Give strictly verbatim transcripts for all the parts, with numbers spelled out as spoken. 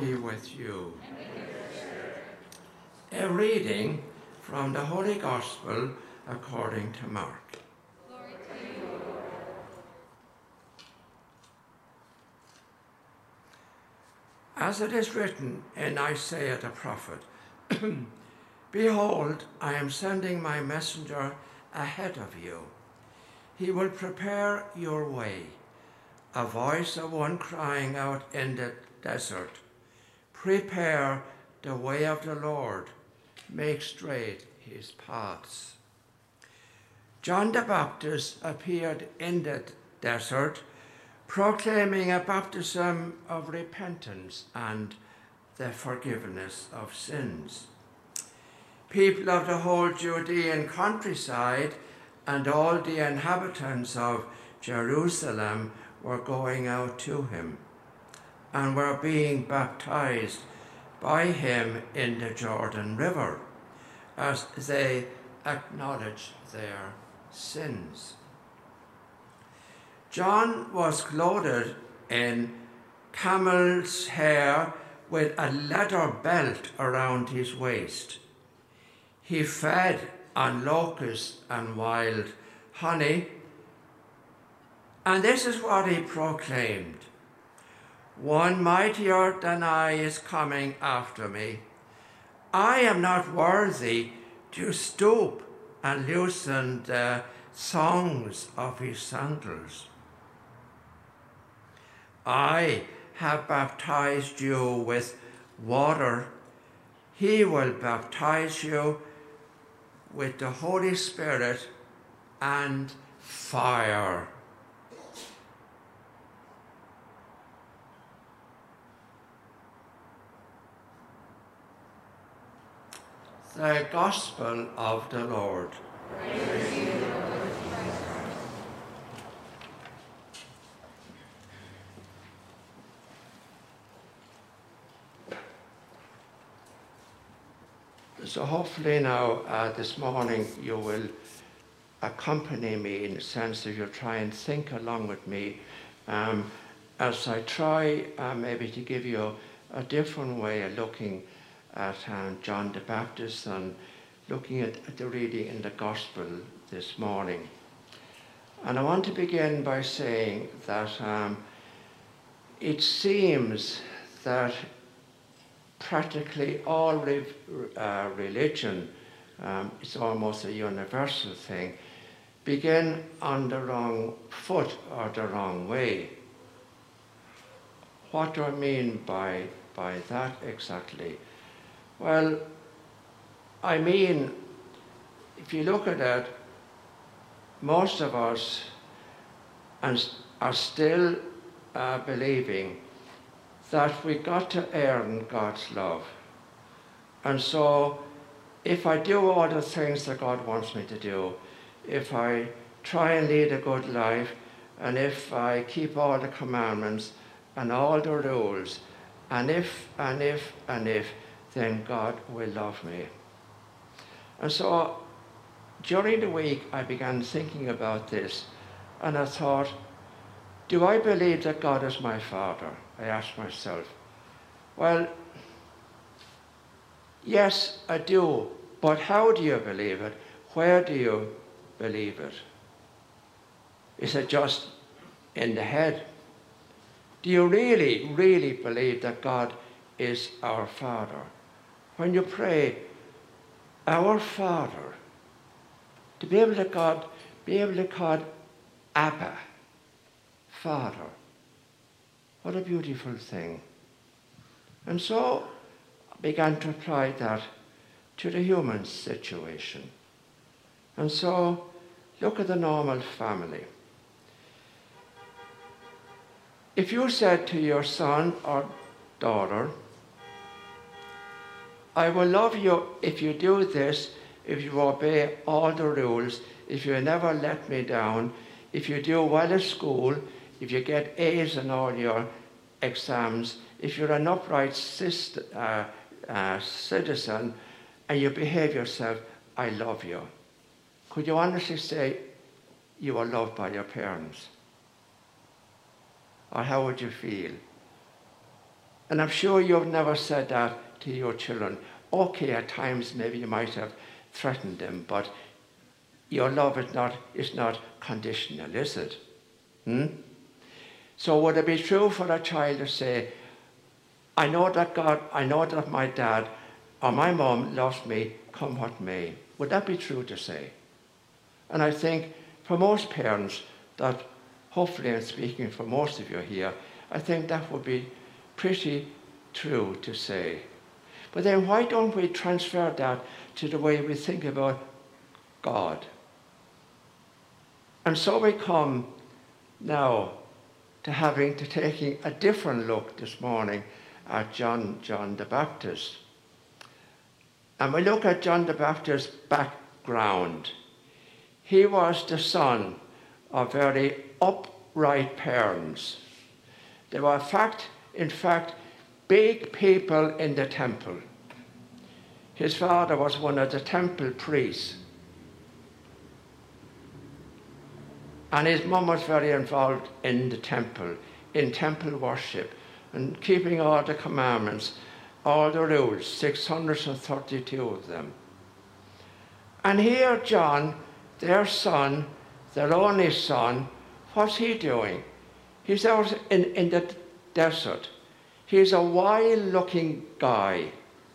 be with you. A reading from the Holy Gospel according to Mark. Glory to you, Lord. As it is written in Isaiah the prophet, Behold, I am sending my messenger ahead of you. He will prepare your way. A voice of one crying out in the desert, Prepare the way of the Lord, make straight his paths. John the Baptist appeared in the desert, proclaiming a baptism of repentance and the forgiveness of sins. People of the whole Judean countryside and all the inhabitants of Jerusalem were going out to him and were being baptized by him in the Jordan River as they acknowledged their sins. John was clothed in camel's hair with a leather belt around his waist. He fed on locusts and wild honey, and this is what he proclaimed. One mightier than I is coming after me. I am not worthy to stoop and loosen the thongs of his sandals. I have baptized you with water. He will baptize you with the Holy Spirit and fire. The Gospel of the Lord. Praise to you, Lord Christ. So hopefully now uh, this morning you will accompany me in the sense that you'll try and think along with me um, as I try uh, maybe to give you a different way of looking at um, John the Baptist and looking at, at the reading in the Gospel this morning. And I want to begin by saying that um, it seems that practically all re- uh, religion, um, it's almost a universal thing, begin on the wrong foot or the wrong way. What do I mean by, by that exactly? Well, I mean, if you look at it, most of us are still uh, believing that we got to earn God's love. And so if I do all the things that God wants me to do, if I try and lead a good life, and if I keep all the commandments and all the rules, and if, and if, and if, then God will love me. And so during the week I began thinking about this, and I thought, do I believe that God is my Father? I asked myself. Well, yes, I do, but how do you believe it? Where do you believe it? Is it just in the head? Do you really, really believe that God is our Father? When you pray, our Father, to be able to God, be able to call Abba, Father, what a beautiful thing. And so I began to apply that to the human situation. And so look at the normal family. If you said to your son or daughter, I will love you if you do this, if you obey all the rules, if you never let me down, if you do well at school, if you get A's in all your exams, if you're an upright sister, uh, uh, citizen and you behave yourself, I love you. Could you honestly say you are loved by your parents? Or how would you feel? And I'm sure you've never said that to your children. Okay, at times maybe you might have threatened them, but your love is not, is not conditional, is it? Hmm? So would it be true for a child to say, I know that God, I know that my dad or my mom loves me, come what may? Would that be true to say? And I think for most parents, that hopefully I'm speaking for most of you here, I think that would be pretty true to say. But then why don't we transfer that to the way we think about God? And so we come now to having to taking a different look this morning at John, John the Baptist. And we look at John the Baptist's background. He was the son of very upright parents. They were, in fact, in fact, big people in the temple. His father was one of the temple priests. And his mum was very involved in the temple, in temple worship, and keeping all the commandments, all the rules, six hundred thirty-two of them. And here John, their son, their only son, what's he doing? He's out in, in the desert. He's a wild-looking guy.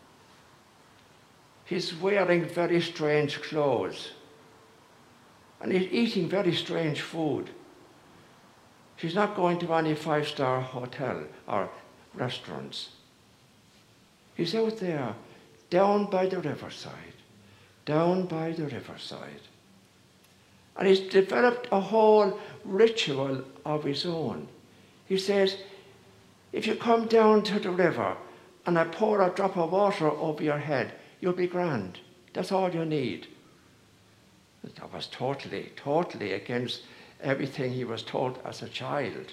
He's wearing very strange clothes. And he's eating very strange food. He's not going to any five-star hotel or restaurants. He's out there, down by the riverside, down by the riverside. And he's developed a whole ritual of his own. He says, if you come down to the river and I pour a drop of water over your head, you'll be grand. That's all you need. That was totally, totally against everything he was taught as a child.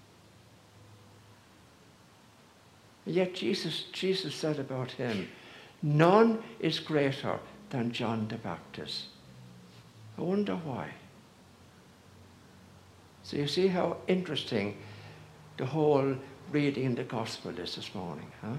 And yet Jesus, Jesus said about him, none is greater than John the Baptist. I wonder why. So you see how interesting the whole reading in the gospel is this morning, huh?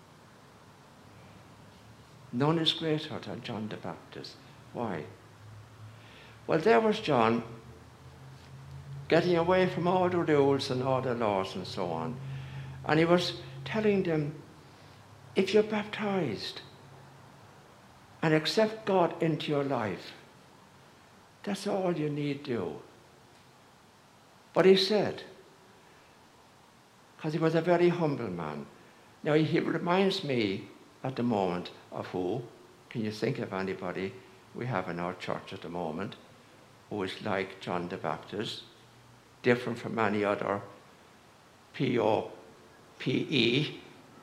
None is greater than John the Baptist. Why? Well, there was John getting away from all the rules and all the laws and so on. And he was telling them, if you're baptized and accept God into your life, that's all you need to do. But he said, because he was a very humble man. Now, he reminds me at the moment of who? Can you think of anybody we have in our church at the moment who is like John the Baptist, different from any other P O P E?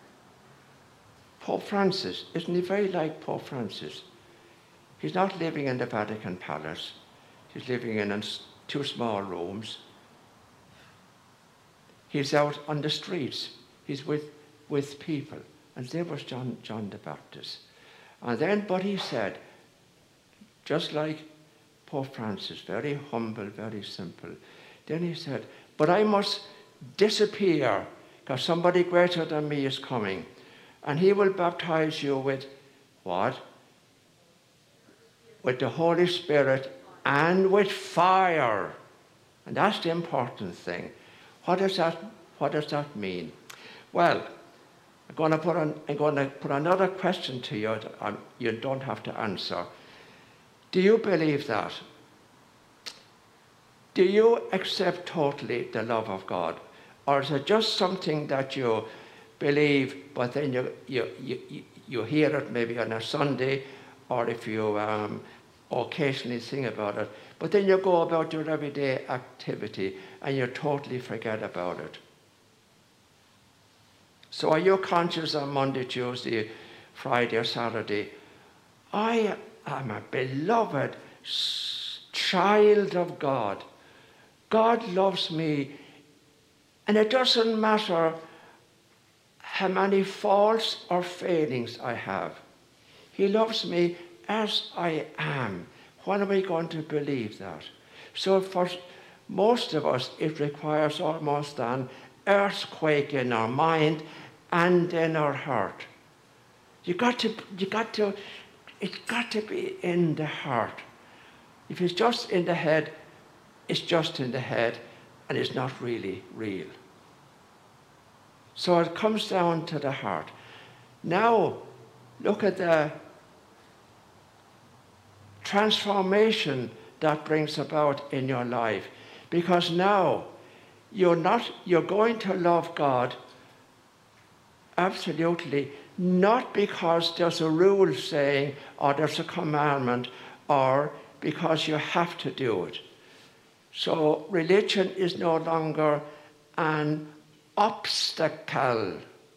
Pope Francis. Isn't he very like Pope Francis? He's not living in the Vatican Palace. He's living in two small rooms. He's out on the streets. He's with, with people. And there was John, John the Baptist. And then, but he said, just like Pope Francis, very humble, very simple. Then he said, but I must disappear because somebody greater than me is coming. And he will baptize you with what? With the Holy Spirit and with fire. And that's the important thing. What does that, what does that mean? Well, I'm going to put, an, I'm going to put another question to you that um, you don't have to answer. Do you believe that? Do you accept totally the love of God? Or is it just something that you believe, but then you, you, you, you hear it maybe on a Sunday, or if you um, occasionally sing about it, but then you go about your everyday activity and you totally forget about it? So are you conscious on Monday, Tuesday, Friday or Saturday? I am a beloved child of God. God loves me, and it doesn't matter how many faults or failings I have. He loves me as I am. When are we going to believe that? So for most of us, it requires almost an earthquake in our mind, and in our heart. You got to, you got to, it's got to be in the heart. If it's just in the head, it's just in the head, and it's not really real. So it comes down to the heart. Now, look at the transformation that brings about in your life. Because now, you're not, you're going to love God absolutely, not because there's a rule saying, or there's a commandment, or because you have to do it. So religion is no longer an obstacle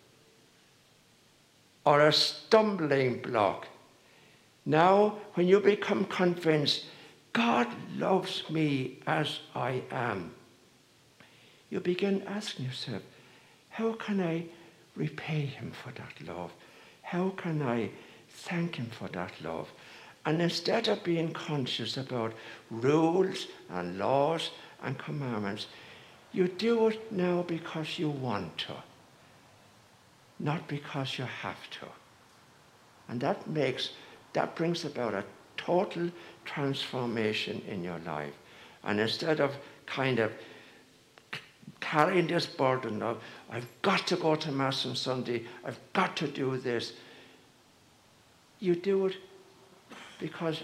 or a stumbling block. Now, when you become convinced, God loves me as I am, you begin asking yourself, how can I repay him for that love? How can I thank him for that love? And instead of being conscious about rules and laws and commandments, you do it now because you want to, not because you have to. And that makes, that brings about a total transformation in your life. And instead of kind of carrying this burden of, I've got to go to Mass on Sunday, I've got to do this, you do it because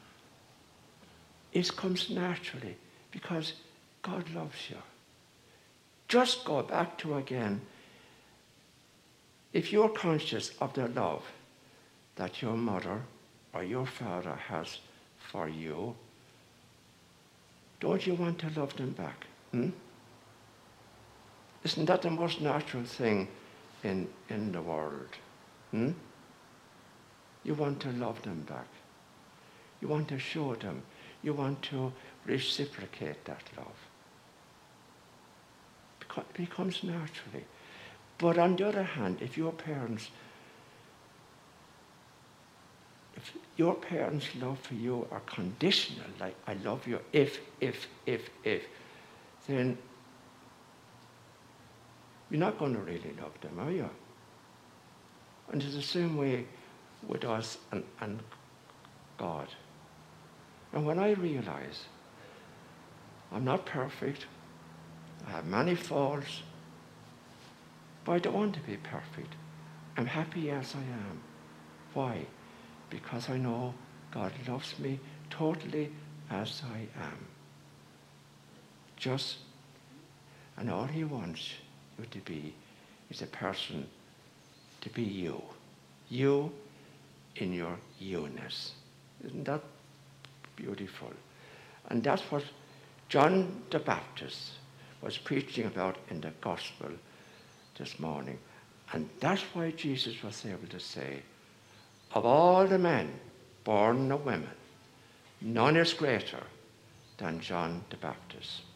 it comes naturally, because God loves you. Just go back to again, if you're conscious of the love that your mother or your father has for you, don't you want to love them back? Hmm? Isn't that the most natural thing in, in the world? Hmm? You want to love them back. You want to show them. You want to reciprocate that love. It becomes naturally. But on the other hand, if your parents, if your parents' love for you are conditional, like I love you if, if, if, if, then you're not going to really love them, are you? And it's the same way with us and, and God. And when I realize I'm not perfect, I have many faults, but I don't want to be perfect. I'm happy as I am. Why? Because I know God loves me totally as I am. Just, and all he wants you to be is a person to be you. You in your you-ness. Isn't that beautiful? And that's what John the Baptist was preaching about in the gospel this morning. And that's why Jesus was able to say, of all the men born of women, none is greater than John the Baptist.